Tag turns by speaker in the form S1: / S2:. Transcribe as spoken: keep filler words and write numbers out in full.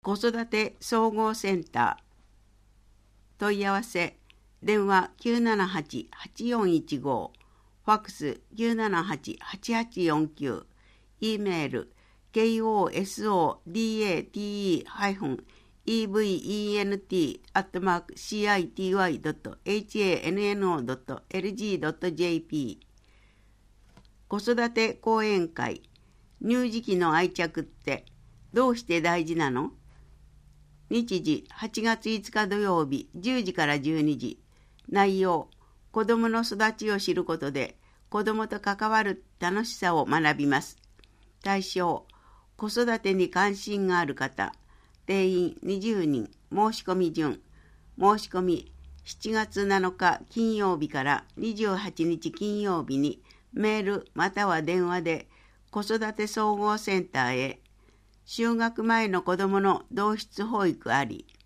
S1: 子育て総合センター問い合わせ電話 きゅうななはち はちよんいちご ファックス きゅうななはち はちはちよんきゅう E メール コソダテ エーブイエヌティー アットマーク シーアイティーワイドットハンノードットエルジードットジェーピー 子育て講演会乳児期の愛着ってどうして大事なの？日時はちがついつか土曜日じゅうじからじゅうにじ。内容、子どもの育ちを知ることで子どもと関わる楽しさを学びます。対象、子育てに関心がある方。定員にじゅうにん。申し込み順。申し込みしちがつなのか金曜日からにじゅうはちにち金曜日にメールまたは電話で子育て総合センターへ。就学前の子どもの同室保育あり。